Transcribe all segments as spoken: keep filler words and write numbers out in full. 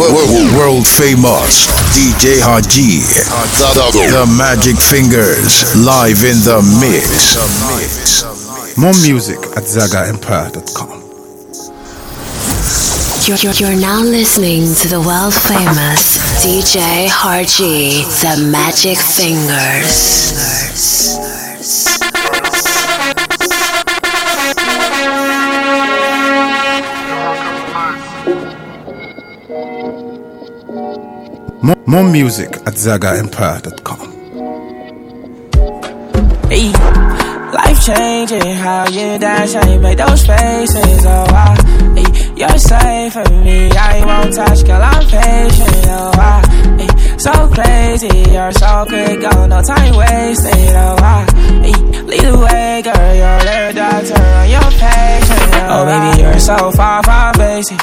World, world famous D J Haji, the Magic Fingers, live in the mix. More music at zaga empire dot com. You're, you're, you're now listening to the world famous D J Haji, the Magic Fingers. More, more music at zaga empire dot com. Hey, life changing, how you dance, how you make those faces, oh wow. Hey, you're safe for me, I won't touch, girl, I'm patient, oh wow. Hey, so crazy, you're so quick, oh, no time wasted, oh wow. Hey, lead the way, girl, you're the doctor, and you're patient, oh, oh baby, you're so far from basic.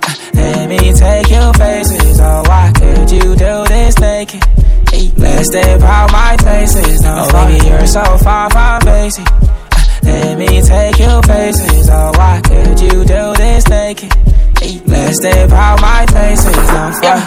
Let me take you places, oh why could you do this naked? Hey, let's step out my places, oh baby you're so far from basic. Let me take you places, oh why could you do this naked? Hey, let's step out my places, oh yeah.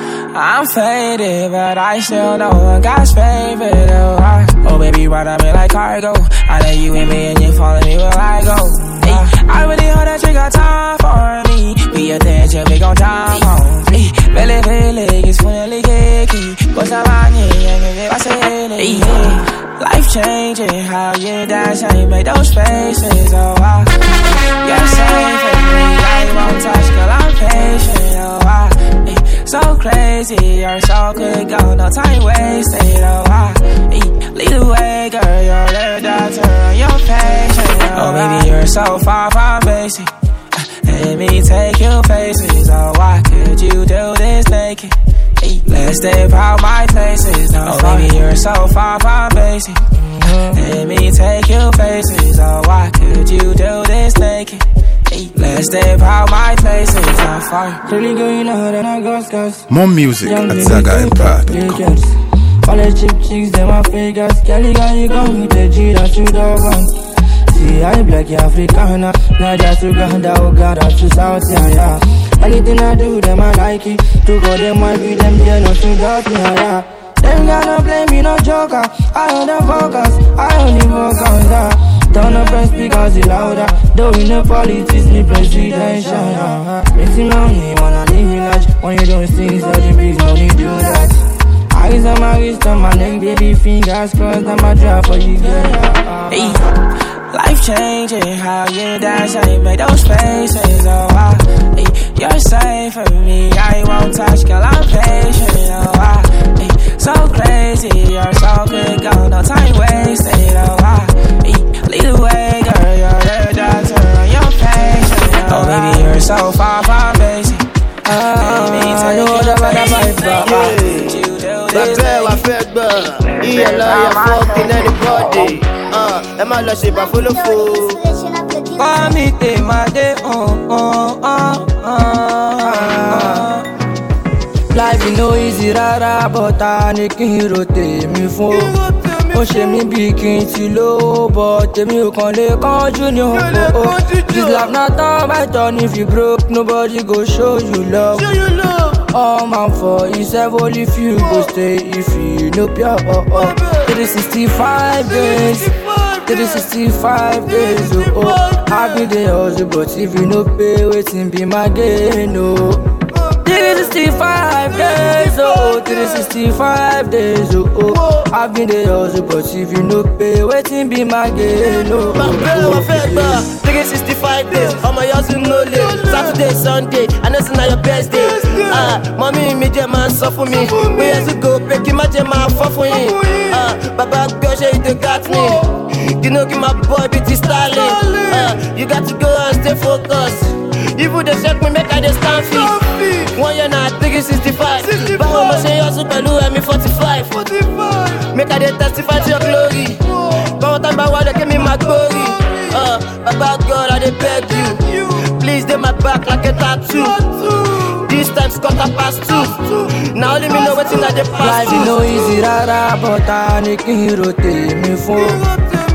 I'm faded, but I still know I'm God's favorite, oh I, oh baby ride on me like cargo. I know you and me and you follow me where I go. Hey, I really hope that you got time for me. Be attention, we gon' jump on me. Belly, belly, it's fully kiki. Cause I'm on you, and I say it. Life changing, how you dance, how you make those faces, oh wow. You're safe with me, I won't touch, girl, I'm patient, oh wow. So crazy, you're so quick, go, no time wasted, oh wow. Lead the way, girl, you're the doctor, and you're patient, oh, oh baby, you're so far from basic. Let me take you places, oh why could you do this naked? Hey, let's step out my places, no, oh baby you're so far from basic. Mm-hmm. Let me take you places, oh why could you do this naked? Hey, let's step out my places, I'm far. Really going out and I got scars. More music at zaga empire dot com. All the cheap chicks, them are fakers. Kelly got you gone with the G that you don't want. See, I black Africana, not just Uganda, Uganda to South, yeah, yeah. Anything I do, them I like it. To go, them I be them, yeah, not to doubt me, yeah, yeah. Them gonna blame me, no joker. I on the focus, I only focus, yeah. Turn up and speak as it louder. Doing the politics, me presidential, yeah. Mixing money, man, I live in large. When you don't sing, so the big money do that. Eyes on my wrist, on my neck, baby, fingers crossed, I'm a drop for you, yeah. Hey. Life changing, how you dance, how you make those faces, oh wow. Hey, you're safe for me, I won't touch, girl, I'm patient, oh wow. Hey, so crazy, you're so quick, oh, no time wasted, oh wow. Hey, lead the way, girl, you're the doctor, and you're patient, oh, oh baby, you're so far from basic. Ah, I know what about the vibe, La belle a fait beurre, il est là, il a fucking anybody. Uh, ẹ má lọ ṣe bá fúlùfù. Mami tè má dé, oh, oh, oh, oh. Life is no easy rárá, but I need kí n ro tèmi fún. Ó ṣe mí bí kí n ti lówó, but tèmi ò kàn lè kánjú ní òkò. This life not turn by turn, if you broke, nobody go show you love. All man for yourself, only if you go stay, if you know pure, oh, oh. three sixty-five days, three sixty-five days, oh, oh. I've been the hustle, but if you no pay, waiting be my gain, oh. three sixty-five days, oh, three sixty-five days, oh, oh. I've been the hustle, but if you no pay, waiting be my gain, oh. three sixty-five days, all my hustle no late. Saturday, Sunday, I know it's not your best day. Ah, mommy, me jẹ́ máa sọ fún mi. We have to go, pé kí má jẹ́ máa fọ́ fún yín. Ah, baba girl, ṣe you dey got me. You know, give my boy be the styling. Ah, you got to go and stay focused. Even they check me, make I dey stand fit. One year now, three sixty-five. Báwo mo ṣe hustle pẹ̀lú ẹ̀mí forty-five. Make I dey testify to your glory. Báwo tá bá wá dé kí mi máa glory. Ah, baba girl, I dey beg you. Please, dey my back like a tattoo. This time's quarter past two. Now let me know what's in the past. Life is no easy rárá, but I need kí n ro tèmi fún.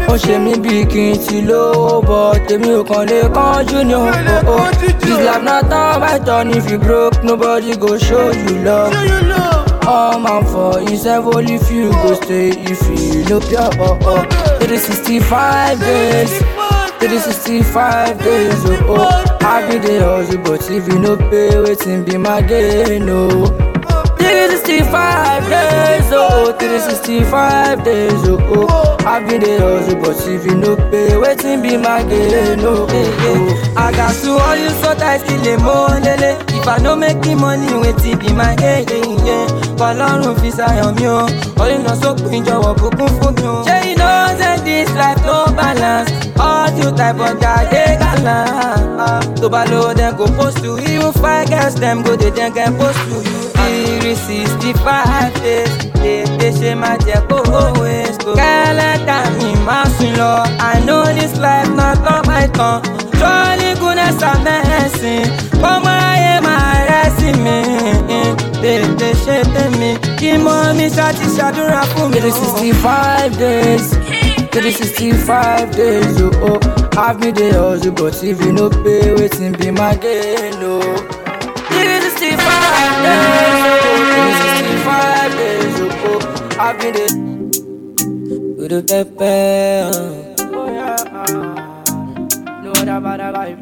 ó ṣe mí bí kí n ti lówó bọ̀ tèmi ò kàn lè kánjú ni o. This life not turn by turn, if you broke nobody go show you love. All man for himself, only if you go stay if you no pure. Oh, oh. three sixty-five days, three sixty-five days. Oh, oh. I be the hustle, but if you no pay, waiting be my gain. No. three sixty-five days, oh, three sixty-five days, oh, oh. I been the hustle, but if you no pay, waiting be my gain, no, oh, oh. I got to all you so tight, still the money. If I no make the money, waiting be my gain, yeah. Balloon fi sayon mi o, only no so pin jowo bukun fun mi o. Shey you know say this life no balance, all you type of guy dey gallant. To balo dem go post to you, five girls dem go dey dem can post to you. three sixty-five days, they they say my dear go always go. Keleta mi ma sun lo, I know this life not on my tongue. Surely goodness and mercy, come my my rest me. They they shake me, keep mommy shati shadura for me. three sixty-five days, three sixty-five days, oh oh. Have me the hustle, but if you no pay, waiting be my gain, no. three sixty-five days, three sixty-five days, oh oh. Have me the with the pepper. Oh yeah, no other bad vibe.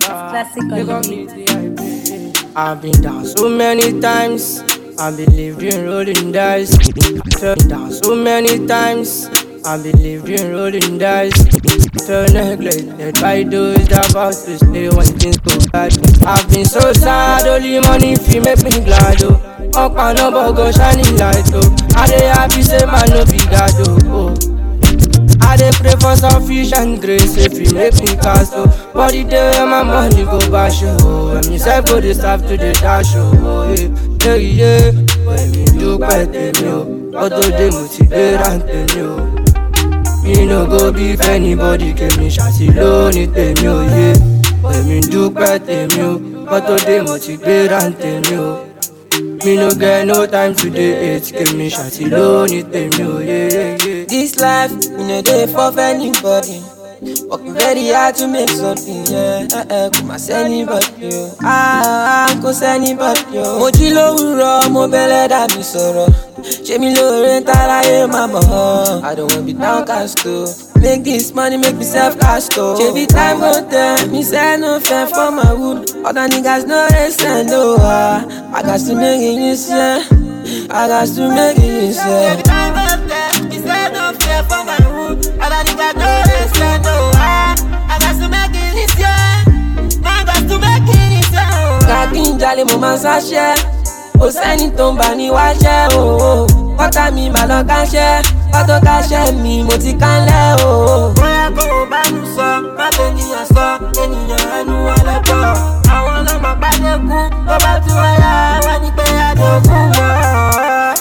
Classic. I've been down so many times. I believed in rolling dice. Turned down so many times. I believed in rolling dice. Turn neglected by those that about to stay when things go bad. I've been so sad, only money if you make me glad. Oh, up and up, go shining light. Oh, I dey happy, say man no be God. Oh, I dey pray for sufficient grace if you make me cast. Oh, but the day when my money go bash. Oh, when me self go dey serve to the dash. Oh, yeah. Yeah, yeah, when me do quite a meal, although they motivate and tell you, me no go beef anybody, give me shotty low, need them, yo, yeah. When me do quite a meal, although they motivate and tell you, me no get no time to dey hate, give me shotty low, need them, yo, yeah, yeah. This life, me no dey for anybody. Working very hard to make something, yeah. Eh eh, come and say anybody, yo. Ah ah, come say anybody, yo. Mo jí lówùúrọ̀, mo bẹ̀rẹ̀ dá mi sọ̀rọ̀. Ṣé mi lóore ń táráyé máa mọ̀ ọ́? I don't wanna be downcast, oh. Make this money, make me self-cast, oh. Ṣé bí time go tell me say no fair for my wood? Other niggas no dey send, oh. Ah, I got to make it easier. I got to make it easier. Ṣé bí time go tell me say no fair for my wood? Other niggas no dey send, oh. I got to make it easier. I got to make it easier. Kàkí ń jalè mo máa ń sáṣẹ́. Kò sẹ́ni tó ń bá ní wáṣẹ́ o. Kọ́tà mi mà lọ káṣẹ́. Kọ́tò káṣẹ́ mi mo ti kánlẹ̀ o. Bóyá kò o bá nu sọ, má fẹ́ ènìyàn sọ. Ènìyàn ẹnu ọlọ́pọ̀. Àwọn ọlọ́mọ pàdékùn. Tó bá tún wáyà, wá ní pé àdókùn mọ́.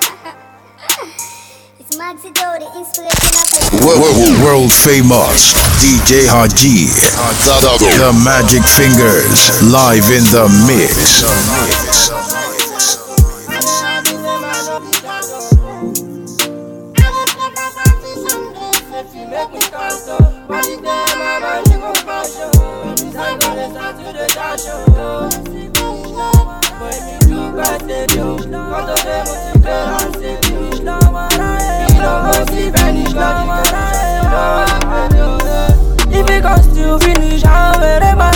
World famous D J Haji, the Magic Fingers, live in the mix. If it goes to finish, I'll be my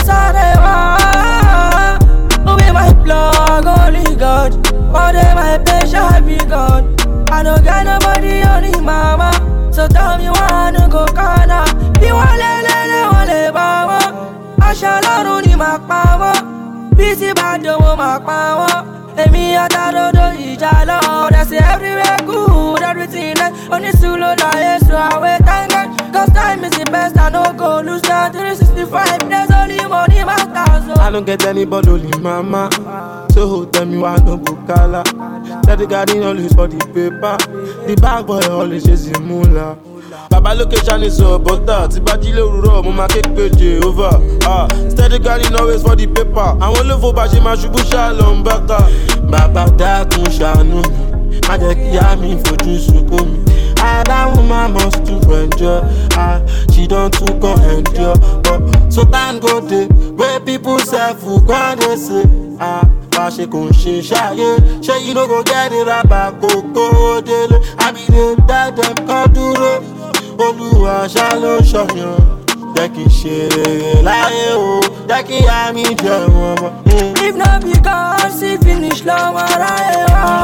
side. Who be my plug, only God. All day my patient be gone. I don't got nobody, only mama. So tell me why no go corner. You want le le le wale bawa. I shall not only my power. Busy bad don't want my power. And me at that road, ija lord. I say everywhere good, everything nice. On the solo life, so I wait and get. Cause time is the best, I no go lose that. three sixty-five days, only money matters. I don't get anybody, only mama. So tell me why no bukala. That the garden always for the paper. The bag boy always chasing moolah. Baba location is so butter. Tibaji le ruro, mo ma cake page over. Ah, steady garden always for the paper. I want love for bashi ma shubu shalom baka. Baba dákun ṣàánú mi, má jẹ́ kí ìyá mi fojú sunkún mi. Ah, that woman must to enjoy. Ah, she don't too go endure. But so thank God they where people say who can they say. Ah, why she gon' she shy? She you know go get it up back go go dele. I be the dad them come duro. Oluwa shalo shoyo. Jẹ́ kí n ṣe rere láyé o, jẹ́ kí á mi jẹun ọmọ. If not because he finish long around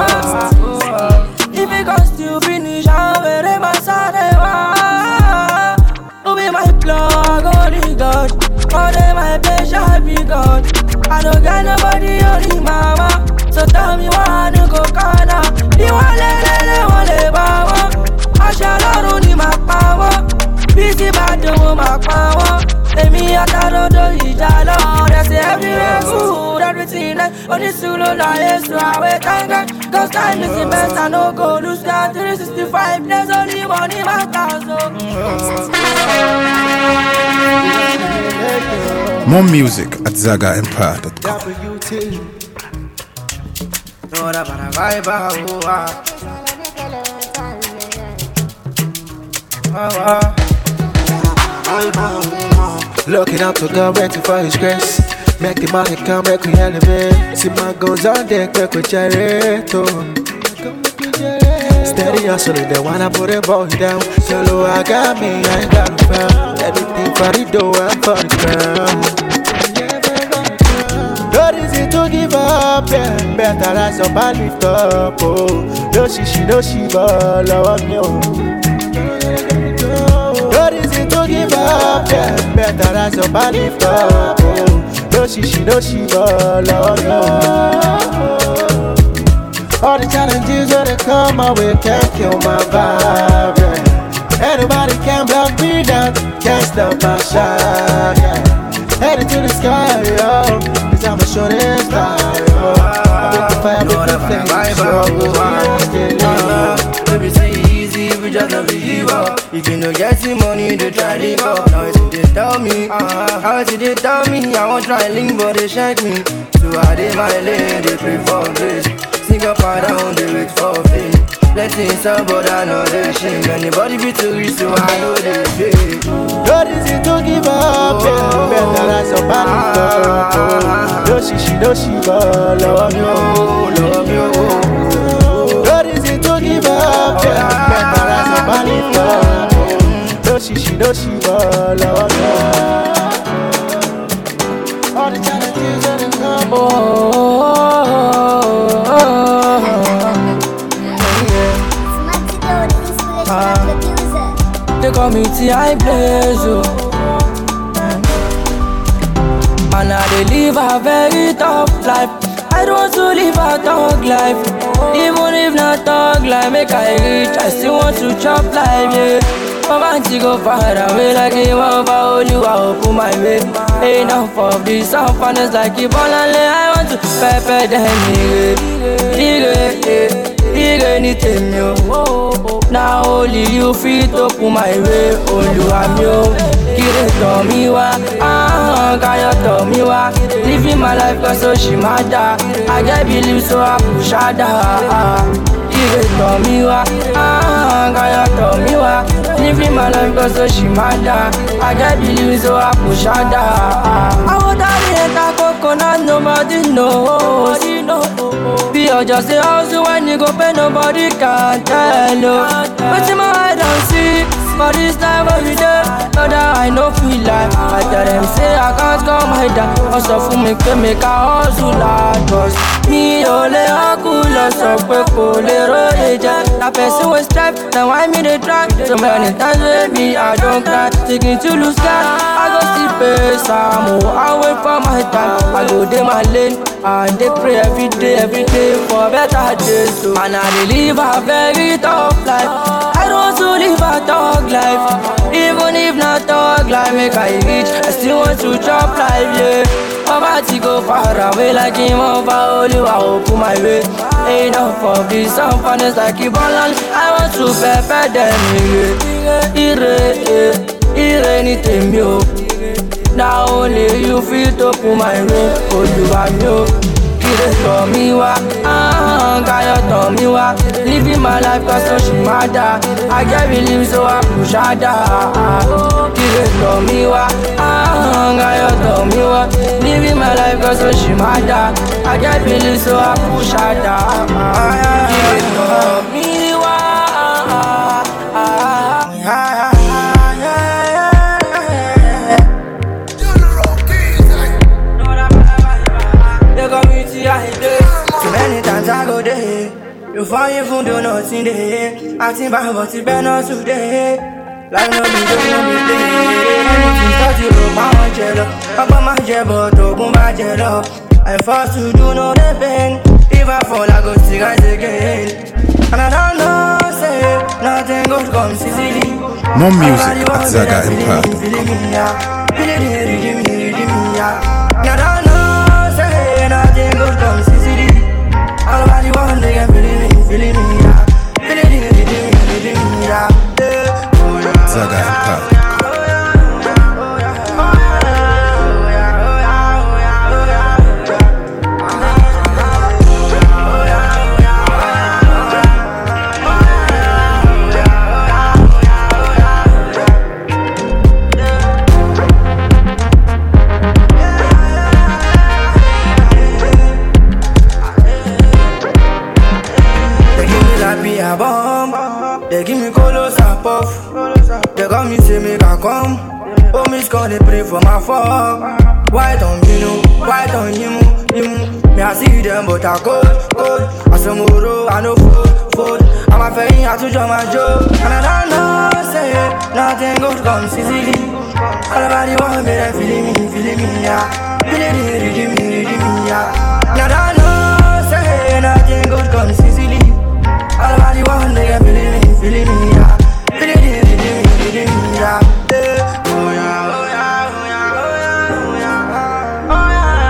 if because still finish I'm very masarewa. Who be my plug, only God. All day my pleasure be God. I don't got nobody only mama. So tell me why I don't go corner. You want le le le want le bawa. I shall not only my power. Busy bad do my power. Let me out of the Ijalo. They say everywhere good, everything like on the solo life. So I wait and get, cause time is the best. I no go lose that three sixty-five. There's only one in my house. More music at zaga empire dot com. Looking up to God, waiting for His grace. Make the money come, make we elevate. See my goals on deck, make we generate. Steady hustling, they wanna put a ball down. Solo, I got me, I ain't got no found. Everything for the dough, I'm for the crown. Not easy to give up, yeah. Better rise up and lift up, oh. No she, she, no she, but love me, oh. Not easy to give up, yeah. Better rise up and lift up, oh. No she, she, no she, but love me, oh. All the challenges when they come my way can't kill my vibe, yeah. Anybody can block me down, can't stop my shine, yeah. Headed to the sky, yo, cause I'm a shooting star, yo. I make the fire, make the flames, yo. Baby say easy, we just don't give up. If you no get the money, they try to go. Now it's they tell me, uh-huh. How it's they tell me, I won't try link, but they shake me. So I did my lane, they pray for grace. Sing up and down, they wait for fame. Blessings up, but I know they shame. Anybody be too rich, so I know they pay. Not easy to give up, yeah. Better rise up and lift up. No she, she, no she, but love you, love you. Not easy to give up, yeah. Better rise up and lift up. No she, she, no she, but love you. All the challenges when they come, oh, oh, oh, oh. They call me T I Blaze, oh. And I they live a very tough life. I don't want to live a thug life. Even if not thug life, make I rich, I still want to chop life, yeah. Mama to go far away like a over only open my way. Enough of these unfairness like a ball and lay. I want to pepper them, nigga. Anything new. Now only you fit open my way. Only I'm you. Get it to me wa. Ah, can you tell me wa? Living my life cause so she matter. I get believe so I push her down. Get it to me wa. Ah, can you tell me wa? Living my life cause so she matter. I get believe so I push her down. I want that hate coconut nobody knows. Be just a house when you go pay nobody can tell you. But in my head don't see. For this time every day, but I know feel like I tell them say I can't come my dad. Also for me can make a hustle hard. Cause me only a cool so quick cool agent. That person was strapped, now I me the track. So many times baby I don't cry. Taking to lose that, I go see pace. I'm away from my time. I go day my lane and they pray every day, every day for better days. So and I live a very tough life. I don't want to live a tough life. Even if not talk life, make I reach, I still want to chop life, yeah. Poverty go far away like him over, only I open my way. Enough of this unfairness like a balance. I want to pepper them, yeah. Ire, ire, anything, yo. Now only you feel to open my way. Oh, you are yo. Get for me wa, ah, got your me wa. Living my life cause so she matter. I get believe so I push harder. Give it for me wa, ah, got your me wa. Living my life cause so she matter. I get believe so I push harder. Give it for me wa. Too many times I go there, you find you food do nothing there. I think about what you better today. Like no be just no be play. Anything start to look my jello, up on my jello, to go my jello. I'm forced to do no pain. If I fall, I go see guys again. And I don't know, say nothing good comes easily. More music at Zaga Empire. I don't know, say nothing good comes easily. All about the one they can feeling me, feeling me, yeah. Feeling me, feeling me, feeling me, yeah. Zaga Empire. They give me colos and puff. They got me say make I come. Oh, miss call they pray for my fall. Why don't you know? Why don't you move? You move. Me I see them but I cold, cold. I some more I know food, food. I'm a fan I to draw my joke. And I don't know say nothing good comes easily. All about the one me they feeling me, feeling me, yeah. Feeling me, reading me, reading me, yeah. And I don't know say nothing good comes easily. All about the one they get feeling me, feeling me, yeah. Feeling me, feeling me, feeling me, yeah. Oh yeah, oh yeah, oh yeah, oh yeah, oh yeah, oh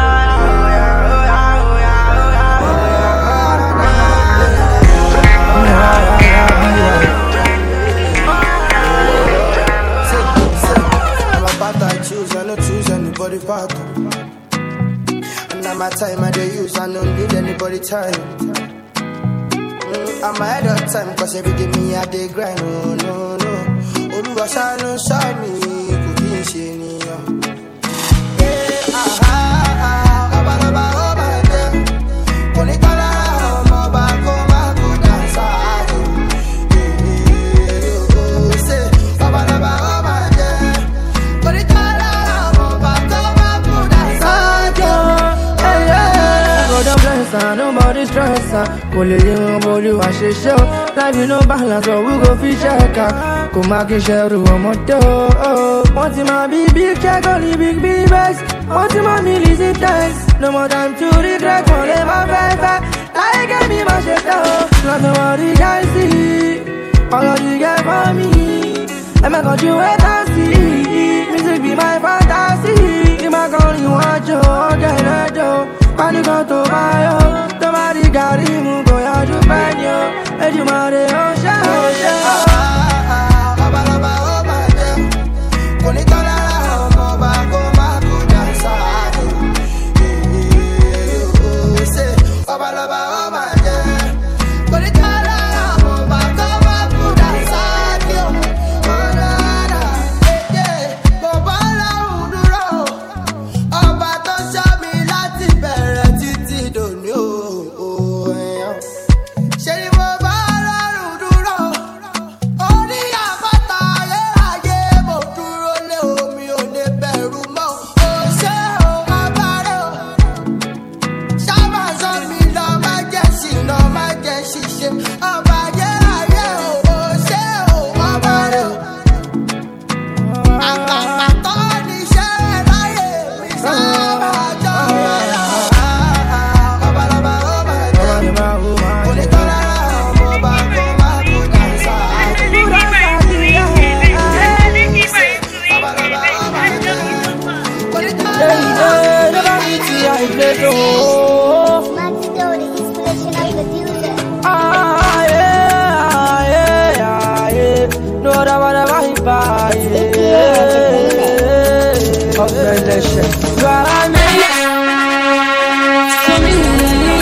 yeah, I'm about to choose, I don't choose anybody part. And now my time I dey use, I don't need anybody time. I'm ahead of time, cause every day me I dey grind, no, no, no. Oluwa shine, shine me, cooking shiny, yeah, ah, ah, ah, oba, oba, oba, yeah. Konikola, oba, koma, kudansa, yeah, oh, say, oba, oba, oba, yeah. Konikola, oba, koma, kudansa, yeah, yeah. God don't bless her, nobody stress her. Only you, only you, I should show. Life you no balance, so we go fish check. Come back and share the one more door. Want my big big check, only big big bags. Want my million thanks. No more time to regret, won't let my back back. I get me my shit out. Nothing what you guys see. All of you get for me. Let me got you wait and see. Music be my fantasy. You might call you want you, okay, let go. When you go to my own. Somebody got him, go ya to find you. And you might have shot. Oba, oba, oba, yeah. Konikola, oba, koma, kudansa, yeah, oh, say, oba, oba, oba, yeah. Konikola, oba, koma, kudansa, yeah, oh, na, na, yeah, oba, la, uduro, oba, to show me lati bẹ̀rẹ̀ títí dòní, oh, yeah. Ṣé mo bá lọ́rùn dúró? Orí àpáta ayérayé mo dúró lé omi ò lè bẹ̀rù mọ́. Ó ṣe ò abárẹ́ o. Ṣáàbà sọ mi lọ má jẹ́ ṣìnà má jẹ́ ṣìṣe. Ọba ayérayé o. Ó ṣe ò abárẹ́ o. Àpàpà tó níṣẹ́ láyé mi sábà jọ yẹra. Ọba lọ́ba ọba jẹ́. Onítọ́lá ọmọ ọba kó má kó dáńsá. You are a man to me.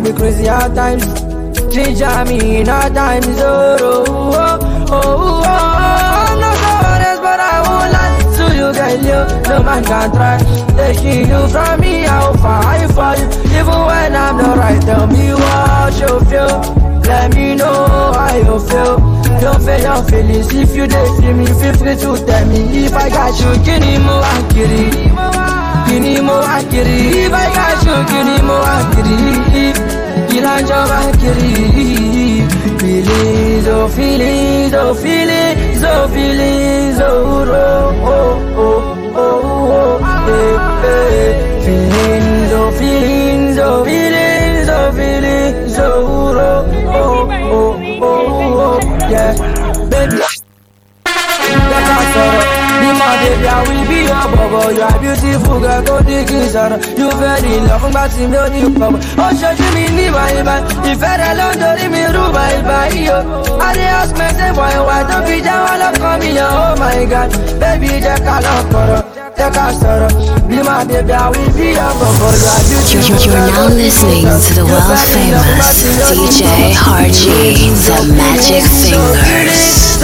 me crazy at times. Ginger me in hard times. Oh, oh, oh, oh, oh. I'm not so honest, but I won't lie to you, girl. You, no man can try taking you from me. How far I fall, even when I'm not right. Tell me what you feel. Let me know how you feel. Don't feel your feelings. If you date me, feel free to tell me. If I got you, give me more akiri. Give me more akiri. If I got you, give me more akiri. Kilanjo akiri. Feelings, oh feelings, oh feelings, oh feelings, oh oh oh oh oh eh eh. Feelings, oh feelings, oh feelings, oh feelings, oh oh oh oh oh yeah, baby. Like I said. Be my baby, I will be your bubble. You are beautiful, girl, go dig inside. You very love, but you know you come. Oh, show you me, me, my man. If I alone, don't leave me, do my body. I ask myself, why, why don't be down while I'm coming? Oh my God, baby, just call up for her. Take a sorrow. Be my baby, I will be your bubble. You are beautiful. You're now listening to the world famous D J Harji, the Magic Fingers.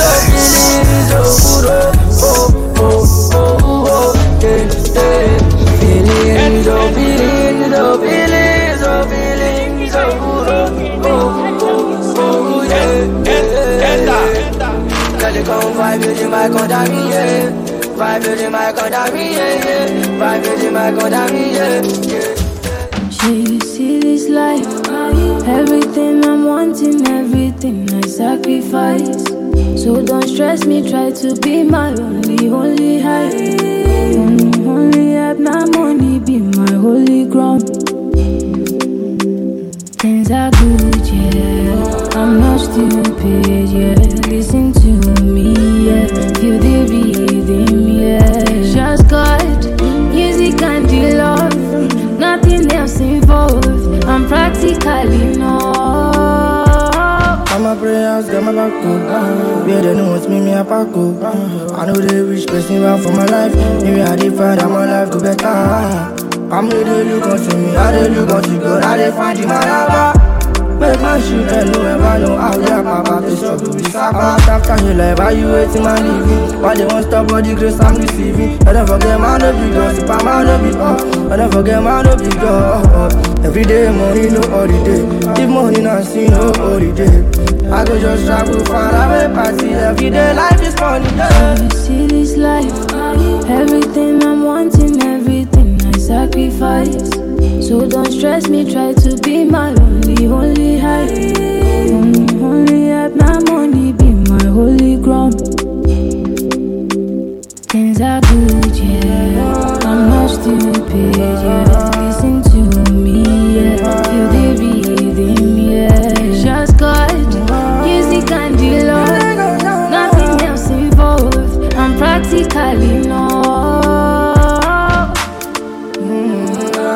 Oh, oh, oh, yeah, yeah. Feelings, oh, feelings, oh, feelings, oh, feelings, oh, oh, oh, oh, yeah, yeah. Girl, you come vibe with the mic on me, yeah. Vibe with the mic on me, yeah, yeah. Vibe with the mic on me, yeah, yeah. Shit, you see this life, everything I'm wanting, everything I sacrifice. So don't stress me, try to be my only, only high. Only, only have my money, be my holy ground. Things are good, yeah. I'm not stupid, yeah. Listen to me, yeah. Feel the rhythm, yeah. Just God, music and the love. Nothing else involved. I'm practically not. My prayers, get my back up. Where they know it's me, me a pack up. I know they wish person well for my life. Maybe I did find that my life go better. I'm really look onto me, I really look onto God. I did find you, my lover. Make my children know ever know how they are papa. They struggle with Saba. After you life, why you waiting my living? Why they won't stop all the grace I'm receiving? I don't forget my no big girl, super my no big up. I don't forget my no big girl. Every day money, no holiday. If money not see, no holiday. I go just travel far away, party every day. Life is funny, yeah. You see this life, everything I'm wanting, everything I sacrifice. So don't stress me, try to be my only, only high. Only, only have my money, be my holy ground. Things are good, yeah. I'm not stupid, yeah. Listen to me, yeah. Feel the rhythm, yeah. Just God, music and the love. Nothing else involved. I'm practically not. Mm-hmm.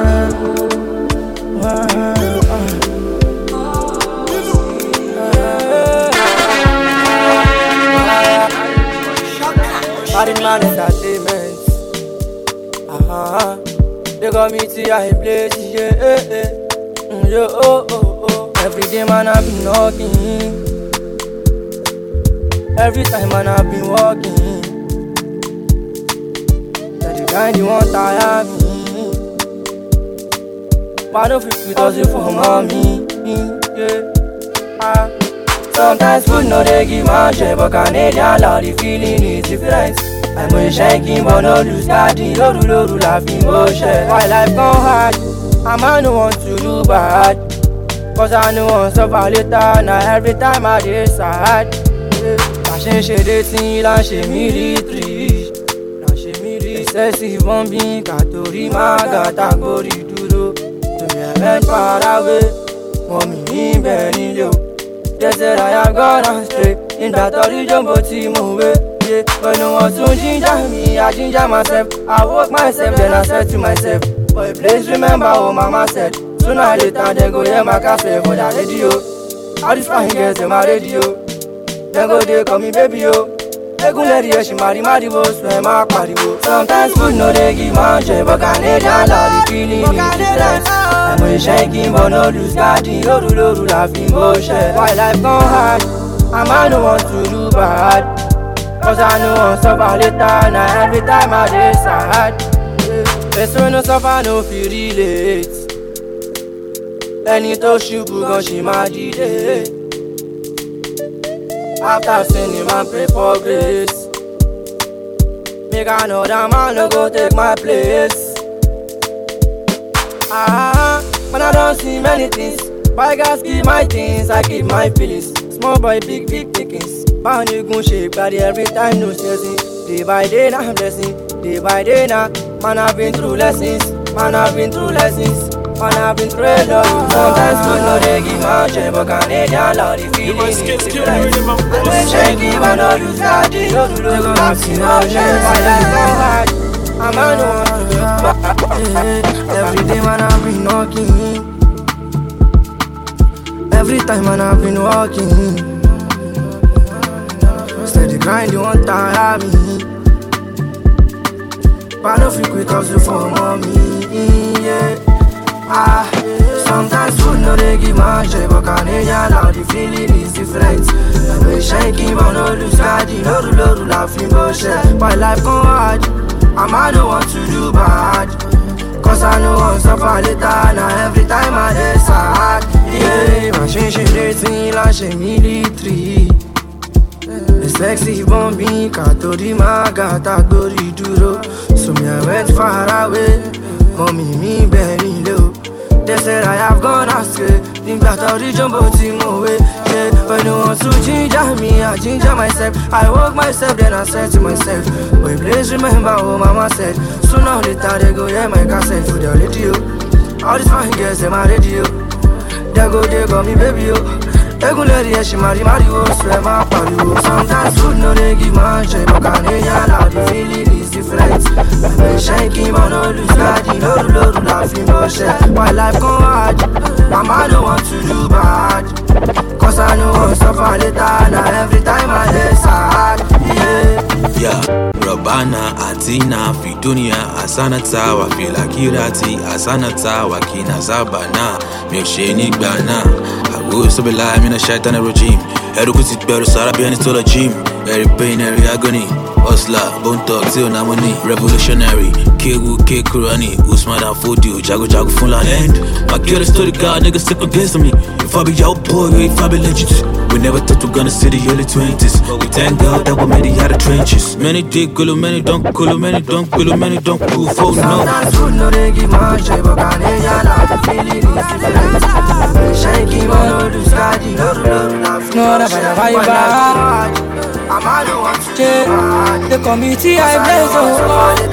Man entertainment. Uh-huh. They got me to high place, yeah, eh, eh. Mm, yeah, oh, oh, oh. Every day, man, I've been knocking. Every time, man, I've been walking. That the kind you want, I have me. But I don't feel because you for mommy, yeah. Ah. Sometimes food no they give my share, but Canadian love the feeling is different. I'm a shaking but no lose garden. Loru loru laughing motion. My life gone hard, and I no want to do bad. Cause I know want suffer later. Now every time I dey sad. La she she dating, la she military. La she military. Excessive bombing, katori maga takori duro. To me I went far away, mommy in Benilio. They said I have gone astray. In that origin but move. But no one to ginger me, I ginger myself. I woke myself, then I said to myself, boy, please remember what mama said. Sooner or later, they go hear my cafe for that radio. All these fine girls in my radio. Then go they call me baby, yo. They go let the she marry, marry, wo, swear my party, wo. Sometimes food no they give my share, but Canadian love the feeling is different. I'm a shaking but no lose guarding. Loru loru laughing bullshit. Why life gone hard? I might no want to do bad, cause I know I'm suffer later. Now every time I dey sad, best when no suffer no feel relate. Any to shubu gon she ma dide. After sinning man pray for grace. Make another man no go take my place. Ah, man I don't see many things. Why guys keep my things, I keep my feelings. Small boy, big, big pickings. Bound you gon' shake body every time, no stressing. Day by day, now I'm blessing. Day by day, now. Man, I've been through lessons. Man, I've been through lessons. Man, I've been through a lot. Sometimes good, no, they give my shame, but Canadian love, the feeling is different. I'm shaking, but no, you got it. No, no, no, I've seen no shame. My life so hard. I'm a no one. Every day, man, I've been knocking. Every time, man, I've been walking. Steady grind, you won't tire me. But I don't feel quick hustle for mommy, yeah. Ah, sometimes food no they give my shit, but Canadian loud, the feeling is different. I'm a shaking, but no lose guarding. No rule, no rule, laughing bullshit. My life gone hard, and I don't want to do bad, cause I know I'm suffer later. Now every time I dey sad, yeah. My shame, shame, dating, like shame, military. The sexy bombing, katori magata, gori duro. So me I went far away, mommy me very low. They said I have gone astray, think that I'll reach on both in my way. Yeah, when no one to ginger me, I ginger myself. I walk myself, then I said to myself, boy please remember what mama said. Sooner or later they go hear my cassette for the radio. All these fine girls in my radio, they go, they got me baby yo. They go let the she marry, marry, oh, swear my party, oh. Sometimes food no they give my shame, but Canadian loud, the feeling is different. I'm a shaking, but no lose guarding. No rule, no rule, laughing bullshit. My life gone hard, I don't want to do bad, cause I know I'm suffer later. Now every time I dey sad, yeah. Yeah, Robana, Atina, Fidunia, Asana Tawa, Fila Kirati, Asana Tawa, Kina Zabana, Milkshake Bana. I so be lying in a shaitan regime. Every good sit better, Sarah and it's all a gym. Every pain, every agony. Osla, Bone Talk, Till Namoni. Revolutionary, Kewu, K Kurani, Usman and Fodio, Jago Jago Fulan End. My girl is story God, niggas step against me. If I be your boy, if I be legend. We never thought we're gonna see the early twenties. But we thank God that we made it out of trenches. Many dig, gulu, many don't, gulu, many don't, gulu, many don't, cool, for no. Sometimes food no they give my shit, but Canadian love, the feeling is different. Shaking, but no lose guarding. No rule, no rule, laughing. No, that's why I vibe. I'm all the one to do. The committee I bless, oh.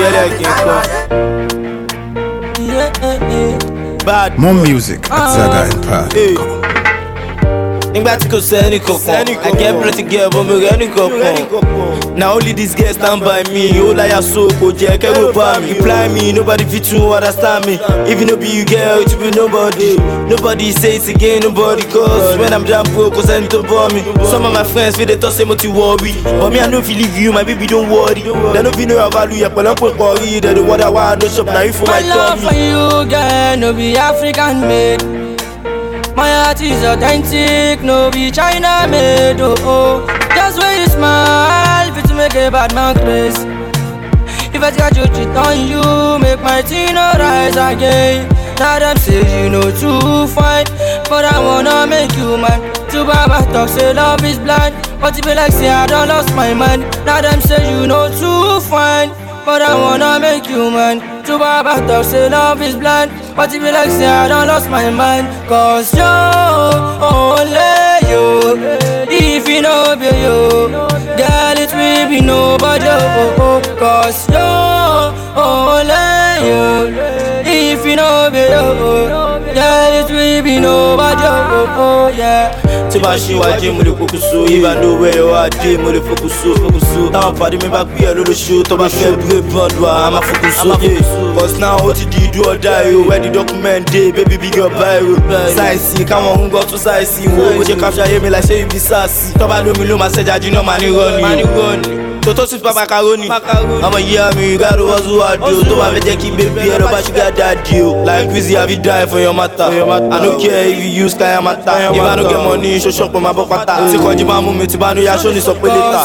Bad more music at Zaga Empire. Nígbà tí kò sẹ́ni kankan, I get plenty girl but mi rẹ́ni kankan. Now only this girl stand by me, ó láyà so kò jẹ́ kẹ́rù bá mi. Reply me, nobody fit to understand me. If you no be you girl, it will be nobody. Nobody say it again, nobody, cause when I'm down broke, cause I need to bore me. Some of my friends feel they talk say mo ti worry, but me I no fit leave you, my baby don't worry. They no fit know your value, yẹpẹ̀ lọ́pọ̀ pọ̀rí. They the water why I no shop, now you for my tummy. My love for you girl, no be African made. My heart is authentic, no be China made, oh, oh. Just when you smile, fit to make a bad man craze. If I got you cheat on you, make my teen rise again. Now them say you know too fine, but I wanna make you mine. Too bad my talk say love is blind, but it be like say I don't lost my mind. Now them say you know too fine, but I wanna make you mine. Too bad my talk say love is blind, but it be like say I don't lost my mind. Cause you, only you, if you know be you, girl it will be nobody, oh, oh. Cause you, only you, if you know be you, girl it will be nobody, oh, oh, yeah. Tí bá ṣe wájú mo lè fokusu, even though where you are dé mo lè fokusu, fokusu. Táwọn pàdé mi bá gbé ẹ lólóṣù, tó bá fẹ́ gbé bọ́ọ̀lù wa, a máa fokusu. Cause now ó ti di do or die o, where the document dey, baby big up viral. Sáyẹ̀sì káwọn ń gbọ́ tún sáyẹ̀sì wo, ó ṣe káfíà yé mi láì ṣe ibi sáàsì. Tọ́ba lómi ló máa ṣẹ́jà jiná máa ní rọ́ọ̀nì. Toto sweet pa macaroni. I'ma hear me, you gotta hustle hard, yo. Don't have a jackie baby, I don't sugar daddy, yo. Like Wizzy, have you die for your matter? I don't care if you use kaya matter. If I don't get money, show shop on my bokata. See what you want me to buy, ya show me some later.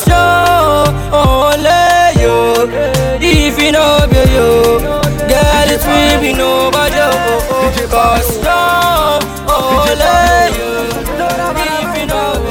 Only you, if you know me, you, girl, it will be nobody. Because you're only you, if you know me.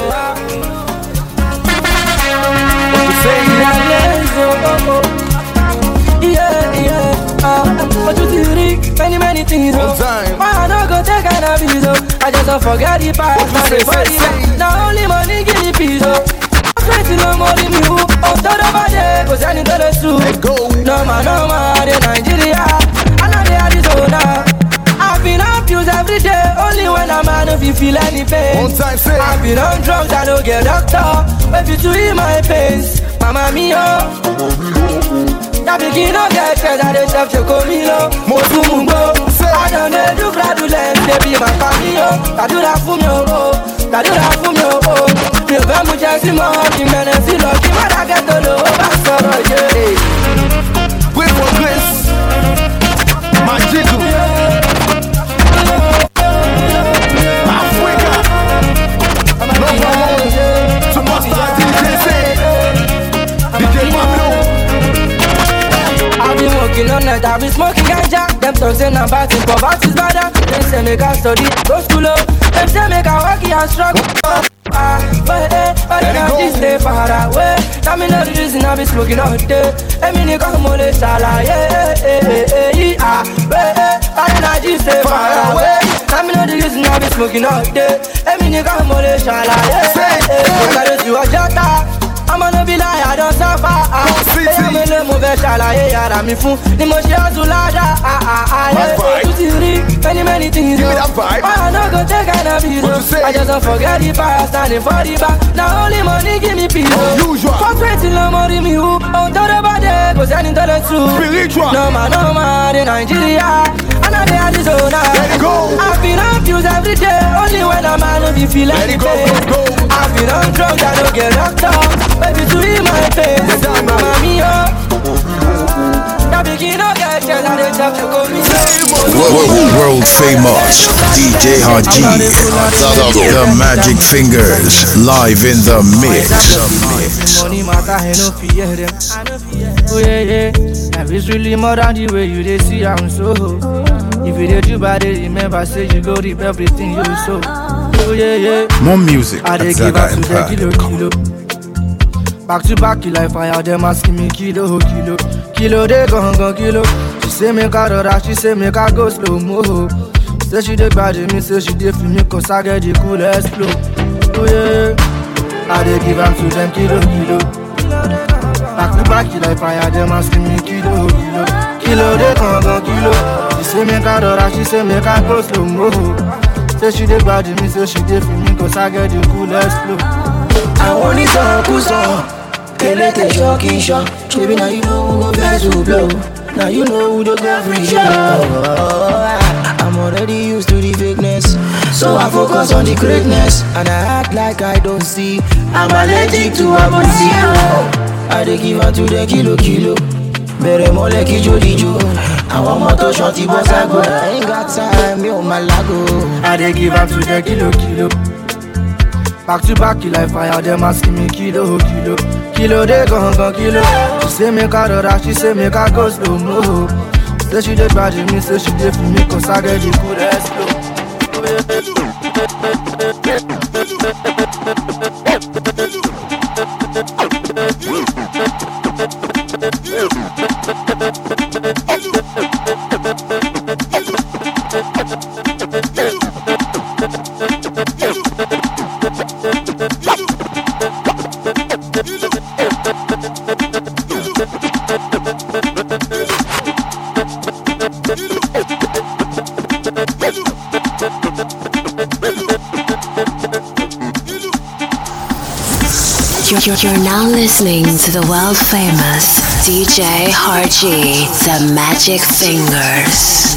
Yeah, yeah, uh, but you think many, many things. Oh. I don't go take cannabis. Oh. I just don't forget the past. Now the body, now only money give me peace. Oh. Twenty no more than you. Oh, third of my day, cause I need to do. No man, no man, in Nigeria. I know they are the zona. I've been abused every day. Only when I'm out of you feel any pain. I've been on drugs, I don't get doctor. But you to heal my pains. Mamma mia. That begin to get fed at the chef Chocomilo. Mosu Mumbo. I don't know do gradulence, baby, my family. I do that for me, oh. I do that for me, oh. You got me just in my heart, you man, and feel like you might get the low. That's all right, yeah. Wait for this. My jiggle. Africa. No one. To master D J say. D J Pablo. I've been working on night, I've been smoking ganja. Them talks say I'm batting, poverty's better. Them say make I study, go school up. Them say make I work and struggle. Ah, but eh, but then I just stay far away. Now me know the reason I be smoking all day. I mean you come on the sala, yeah, eh, eh, eh, ah, but eh, but then I just stay far away. Now me know the reason I be smoking all day. I mean you come on the sala, yeah, eh, eh, eh, but you are jota. I'm gonna be like I don't suffer. I'm gonna move a shalaye yara mi fun. Ni mo ṣe azulada. Ah ah ah. You see many many things. Give me that vibe. I no go take cannabis. I just don't forget the past and the for the back. Now only money give me peace. Usual. Corporate no money me who. On top of that, go send into the truth. Spiritual. No man, no man in Nigeria. And I dey at the zone. Let it go. I've been abused every day. Only when I'm out of you feel like it. I've been on drugs, I don't get locked up. Baby, to heal my pain, mamma mia. That begin to get chest, I dey chop Chocomilo. World famous D J Haji, the Magic Fingers, live in the mix. Money matter, I no fear them. Oh yeah, yeah. Life is really more than the way you dey see, I'm so. If you dey do bad, remember say you go reap everything you sow. Oh yeah, yeah. More music I at Zaga Empire. Kilo, kilo. Back to back, like fire, them asking me kilo, kilo. Kilo, they gon' gon' kilo. She say make I rora, she say make I go slow mo. Say she dey bad me, say she dey feel me, cause I get the coolest flow. Oh yeah, I dey give am to them kilo, kilo. Back to back, like fire, them asking me kilo, kilo. Kilo, they gon' gon' kilo. She say make I rora, she say make I go slow mo. Say she dey bad me, say she dey feel me, cause I get the coolest flow. I want it all, cause all. Let the shock in shock. Baby, now you know who go best to blow. Now you know who the go free show. I'm already used to the fakeness, so I focus on the greatness. And I act like I don't see. I'm allergic to amnesia. I dey give her to the kilo kilo. Bere mo le ki jodi jo. I want more to short the boss I go. I ain't got time, yo malago. I dey give her to the kilo kilo. Back to back, like fire, them asking me kilo, kilo. Kilo, they gon' gon' kilo. She say make I rora, she say make I go slow mo. Say she dey bad me, say she dey for me, cause I get the coolest You're, you're now listening to the world famous D J Haji, the Magic Fingers.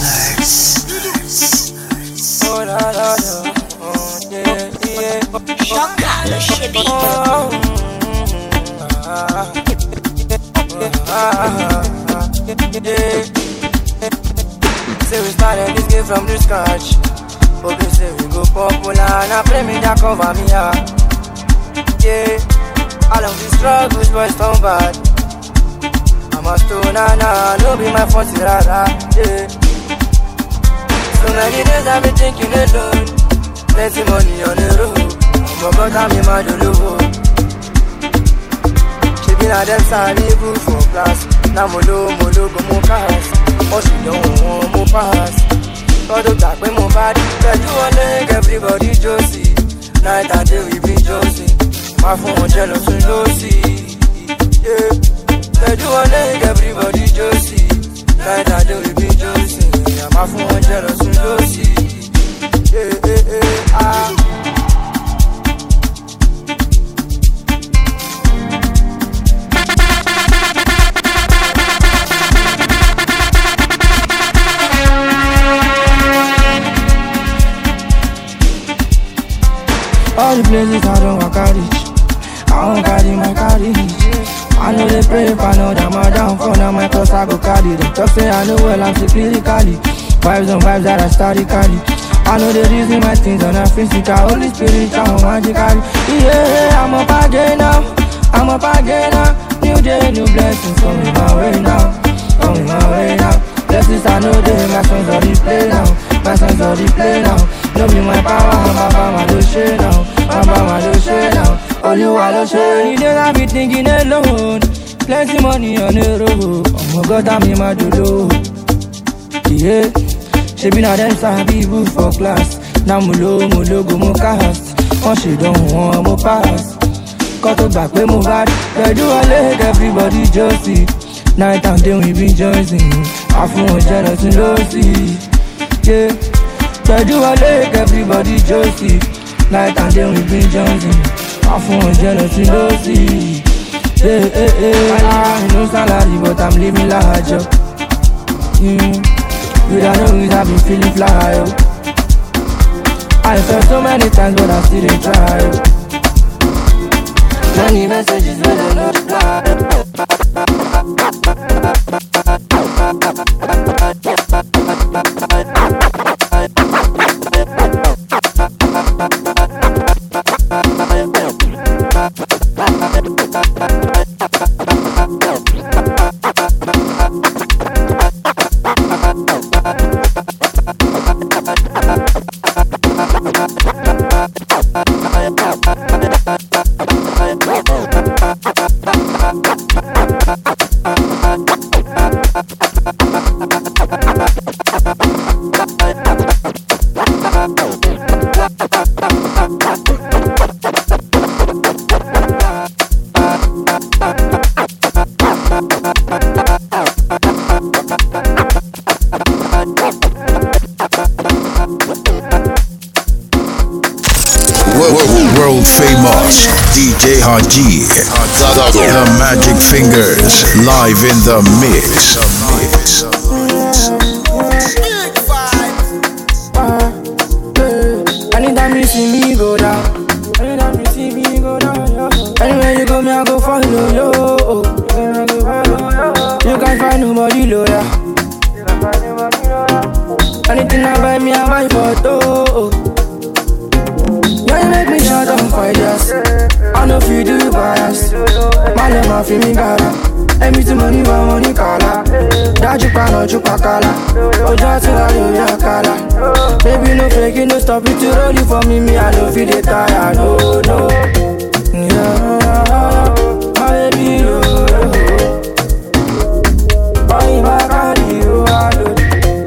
Ah, yeah. Say we started this game from the scratch. But they say we go popular and I pray me that cover me up. Yeah, all of these struggles boys don't bad. I'm a stoner now, no be my fault, rara. Yeah. So many days I've been thinking alone. Plenty money on the road. But God I'm in my dolo. She been a them sorry good for class. Now molo molo go mo pass. Oh she don't want mo pass. God do that when mo bad. Tell you one leg everybody josie. Night and day we be josie. My phone jealous and lossy. Yeah. Tell you one leg everybody josie. Night and day we be josie. Yeah, my phone jealous and lossy. Yeah, yeah, yeah, ah. All the places I don't walk out reach, I won't carry my carriage. I know they pray if I know that my downfall, now my cross I go carry them. Talk say I know well I'm spiritually. Vibes on vibes that I started carry. I know the reason my things are not physical. Holy Spirit, I'm magically. Yeah, I'm up again now. I'm up again now. New day, new blessings coming my way now. Coming my way now. Blessings I know they, my songs are replay now. My songs are replay now. No be my power, my power, my do shit now. My power, my do shit now. All you all shit. Any days I be thinking alone. Plenty money on the road. Oh my God, I'm in my dodo. Yeah. She been a them sabi good for class. Now mulo mulo go mo cast. Oh she don't want mo pass. Cut it back we move bad. They do a leg everybody josie. Night and day we be joying. I feel jealous and lossy. Yeah. They do a leg everybody josie. Night and day we be joying. I feel jealous and lossy. Yeah, yeah, yeah. I no salary but I'm living large. Yeah. You don't know it, I've been feeling fly, yo. I felt so many times, but I still didn't try, yo. Many messages, but I don't reply. World famous D J Haji, the Magic Fingers, live in the mix. Anytime you see me go down, anytime you see me go down, anywhere you go, me I go follow you. You can't find nobody loyal. Anything I buy me, I buy photo. Yeah, you make me shut down five years. I know if you do you bias. My name I feel me gara. Everything money, my money color. That you pan or you pakala. Oh, just to have you your color. Baby, no faking, no stop it to roll it for me. Me, I don't feel the tire, no, no. Yeah, my baby, no, no. Oh, my God, you are the.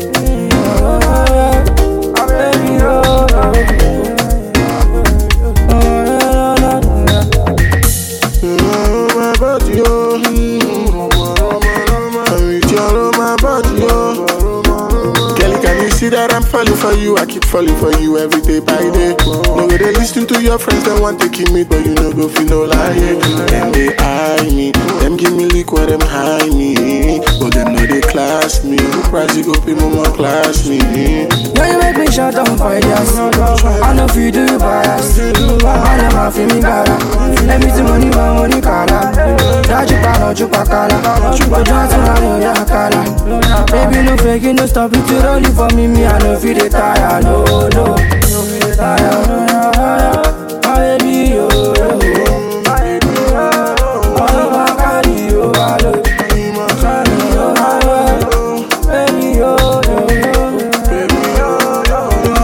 See that I'm falling for you, I keep falling for you every day by day. No go they listen to your friends, they want to keep me, but you know go feel no lie. Them they eye me, them give me liquid, them high me, but them know they class me. Price you go pay more class me. Yeah, you make me shut down five years. I know if you do bias. I never feel me gara. Everything money, my money color. That you pan or roju pakala. Roju pakala, roju pakala. Baby, no fake, no stop it, you rolling for me, me, I no feel the tire, no, no. No feel the tire, no, no, no. My baby, yo, yo. My baby, yo. Oh, my God, yo, hello. Baby, yo, yo, yo. Baby, yo, yo.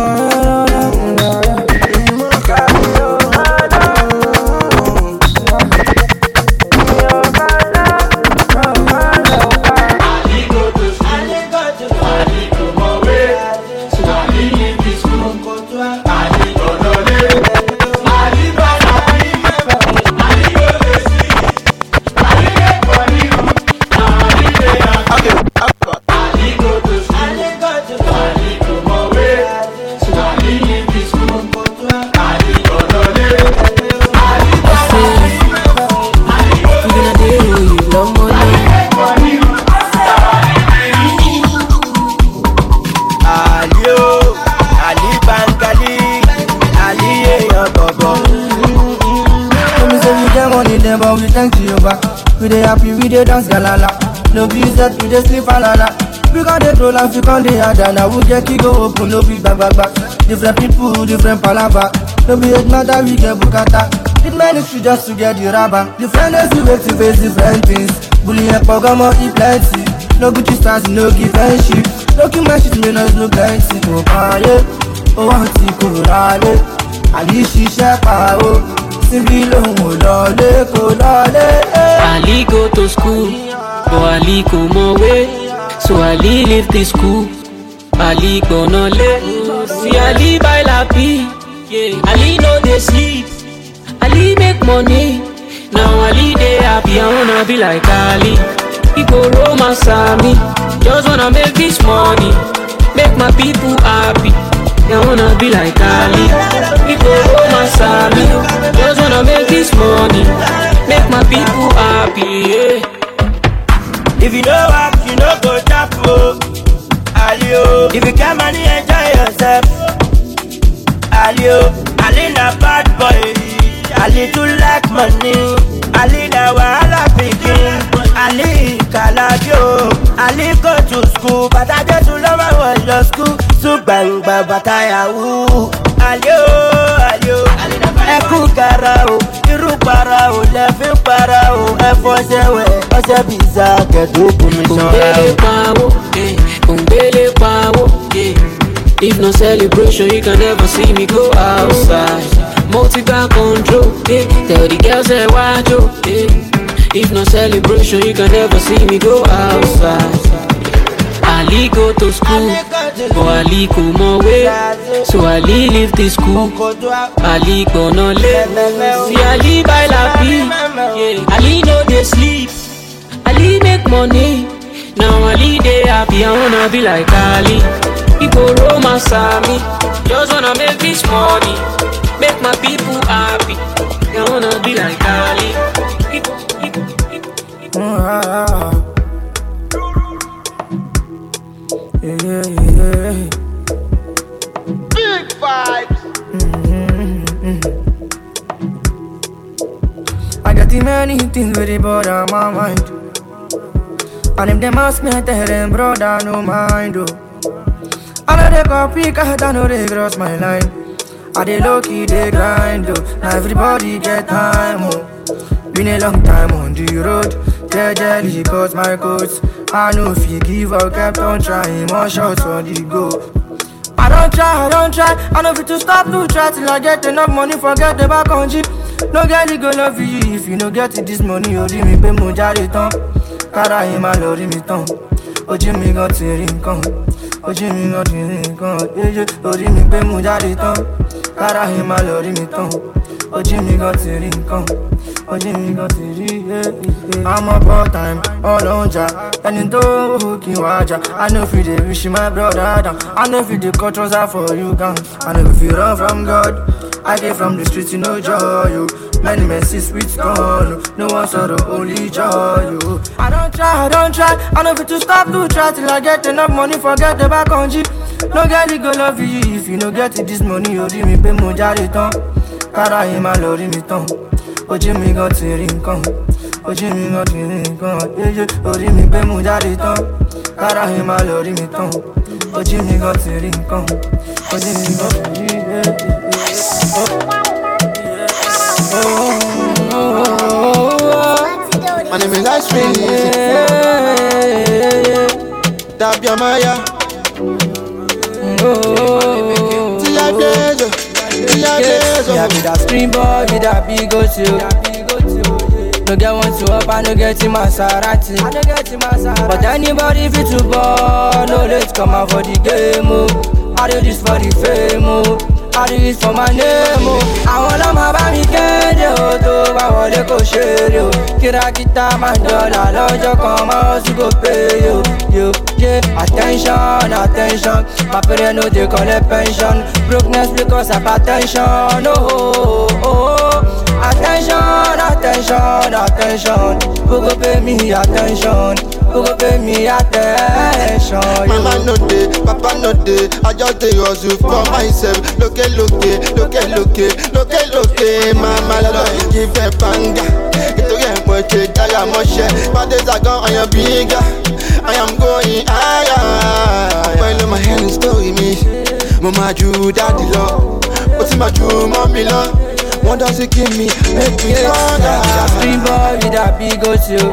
But we thank Jehovah. We dey happy, we dey dance galala. No be set, we dey sleep alala. We got the troll and we got the other. Now we get kick go open, no be back back back. Different people, different palava. No be it matter, we get bukata. It managed to just to get the rubber. Different days we wait to face different things. Bully and pogamo, eat plenty. No Gucci stars, no give friendship. No keep my shit, me no no plenty. Oh, yeah. Oh, auntie, cool, rale. Ali, she share power. Ali go to school, but Ali go more way. So Ali leave the school. Ali gonna lay. See Ali buy lappy. Yeah. Ali no dey sleep. Ali make money. Now Ali dey happy. I wanna be like Ali. He go romance me. Just wanna make this money. Make my people happy. I wanna be like Ali. People romance me. Just wanna make this money. Make my people happy, yeah. If you know what, you know go tap, oh. Ali, oh. If you get money, enjoy yourself. Ali, oh. Ali na bad boy. Ali too like money. Ali na wahala picking. Ali kalabio. Ali go to school, but I just love my was your school. So bang bang bataya woo. Ali oh, Ali oh. Eku kara o, iru para o, lefi para o. Efo sewe, ose biza kedu kumi shora o. Kumbele pawo, eh. Kumbele pawo, eh. If no celebration, you can never see me go outside. Multi-bar control, eh. Tell the girls say watch yo, eh. If no celebration, you can never see me go outside. Ali go to school, but Ali go more way. So Ali leave the school. Ali gonna live. See Ali buy lappy. Yeah. Ali no dey sleep. Ali make money. Now Ali dey happy. I wanna be like Ali. He go romance me. Just wanna make this money. Make my people happy. I wanna be like Ali. He go, he go, he go, he go. Mm-hmm. Yeah, yeah. Big vibes. Mm-hmm. I got the many things with the bother my mind. And if them ask me, I tell them, brother, no mind, oh. I know they copy, cause I know they cross my line. I they low key, they grind, oh. Now everybody get time, oh. Been a long time on the road. Jelly cause my coats. I know if you give up, kept on trying. More shots on the go. I don't try, I don't try. I know if to stop, to try till I get enough money. Forget the back on Jeep. No girl, you go love you if you no get it this money. Odi mi pe mo jare tan. Kara him a lori mi tan. Oji mi gan ti rin kan. Oji mi gan ti rin kan. Odi mi pe mo jare tan. Kara him a lori mi tan. Oji mi gan ti rin kan. Oji mi gan ti rin. I'm up all time, all on ja. And in do hooking waja. I know if you dey wish my brother down. I know if you dey cut trousers for you gang. I know if you run from God. I came from the streets, you know joy, you. Many messy sweets gone, no one sorrow, only joy, you. I don't try, I don't try. I know if to stop, to try till I get enough money. Forget the back on Jeep. No girl, you go love you if you no get it this money. Odi mi pe mo jare tan. Kara him a lori mi tan. Oji mi gan ti rin kan. ojú mi gan ti rí nǹkan yéyé orí mi gbé mú jáde tán kára yín máa lọ rí mi tán ojú mi gan ti rí nǹkan ojú mi gan ti rí My name is Ice Cream. Dabia Maya. Tia Bezo. Tia Bezo. Yeah, be that screen boy, be that big go to. No get one to up, I no get in Maserati. I no get in Maserati. But anybody fit to ball, no let's come out for the game. Oh. I do this for the fame. Oh. I do this for my name. Oh. I wanna my baby get it. Oh, I wanna go share you. Kira kita mandola, lojo come out to go pay you. You, yeah, attention, attention. My parents know they call it pension. Brokenness because of attention. Oh, oh, oh. Attention, attention, attention. Who go pay me attention? Who go pay me attention? Mama no dey, papa no dey. I just dey hustle for myself. Look at, look at, look at, look at, look at, look at. Mama love, give a banga. It's again what you tell her, Moshe. But days are gone, I am bigger. I am going higher. Well, my hands story me. Mama drew daddy love. What's my drew, mommy love? What does it give me? Make me stronger. Screen boy with that big go to.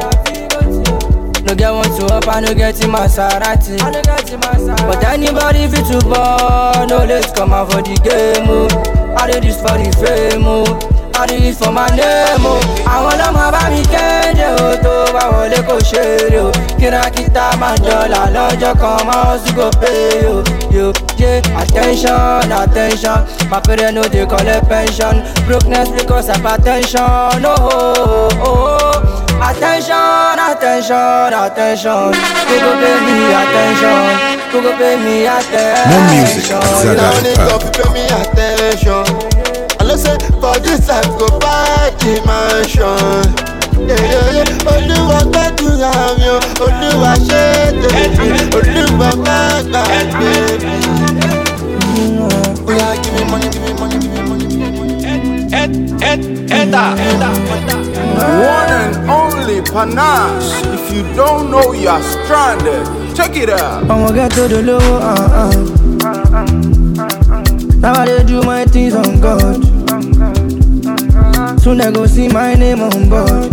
No get one to up, I no get in Maserati. I no get in Maserati. But anybody fit to ball, no let's come out for the game. Oh. I do this for the fame. Oh. I do this for my name. Oh. I wanna my baby get it. Oh, to I wanna go share you. Kira kita mandola, lojo come out to go pay you. You, yeah, attention, attention. My parents know they call it pension. Brokenness because of attention. Oh, oh, oh. Attention, attention, attention. Who go pay me attention? Who go pay me attention? More music at Zaga Empire. Pay me attention. I say for this life go buy the mansion. Yeah, yeah, yeah. Olúwa gbàdúrà mi o, Olúwa ṣe tèmi, Olúwa má gbàgbé mi. Oya give me money, give me money, give me money, give me money. Enter, enter, One and only Panache. If you don't know, you're stranded. Check it out. I'ma get to the low, uh, uh. Now I dey do my things on God. Soon I go see my name on board.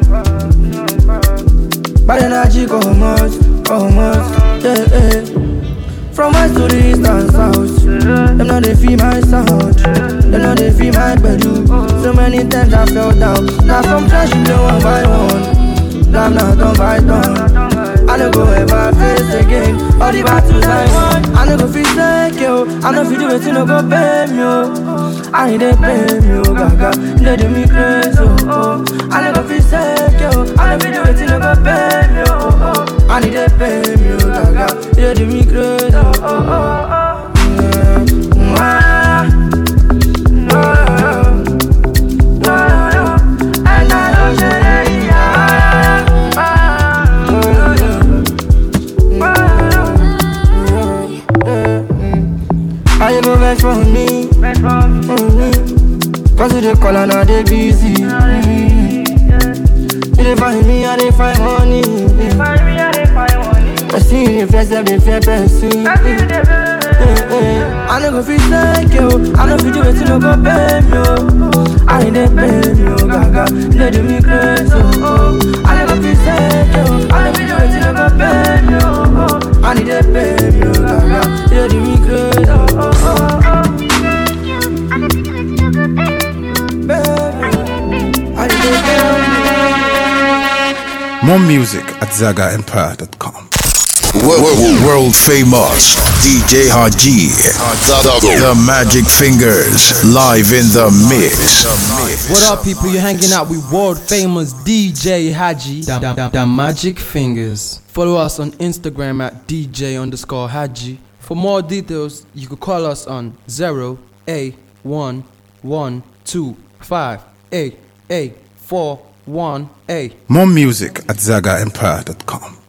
Bad energy come out, come out, yeah, yeah. From west to the east and south, them know they feel my sound. Them know they feel my bedroom. So many times I fell down. Now from trash you know one by one. Now I'm not done by done. I don't go ever face again. All the battles I won, I don't go feel sick, yo. I don't feel do it, you no go pay me, yo. I need to pay me, yo, gaga. They do me crazy, oh, oh. I don't go feel sick, yo. I don't feel do it, you no go pay me, yo, oh, oh. I need to pay me, yo, gaga. They do me crazy, oh, oh, oh, oh. Yeah. Mwah. No, no, no, no. And I don't say how you go vex for me? Mm-hmm. Cause you dey call and I dey busy. Mm-hmm. You dey find me, I dey find money. I see you dey flex, I dey fair person. I no go feel like you. I no feel do it, you no go pay me. I need to pay me, oh gaga. They do me crazy, oh. I no go feel like you. I no feel do it, you no go pay me. I need to pay me, oh gaga. They do me crazy, oh. More music at zaga empire dot com. World, world famous D J Haji, the Magic Fingers, live in the mix. What up, people? You're hanging out with world famous D J Haji, the, the, the Magic Fingers. Follow us on Instagram at D J underscore Haji. For more details, you can call us on zero eight one one two five eight eight four one eight. More music at zaga empire dot com.